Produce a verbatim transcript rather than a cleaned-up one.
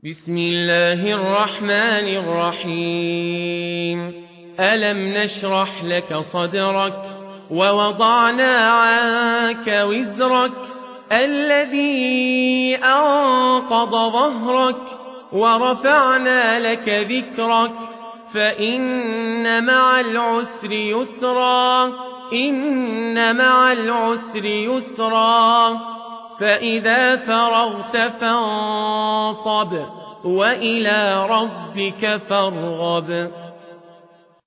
بسم الله الرحمن الرحيم ألم نشرح لك صدرك ووضعنا عنك وزرك الذي أنقض ظهرك ورفعنا لك ذكرك فإن مع العسر يسرا إن مع العسر يسرا فإذا فرغت فانصب وإلى ربك فارغب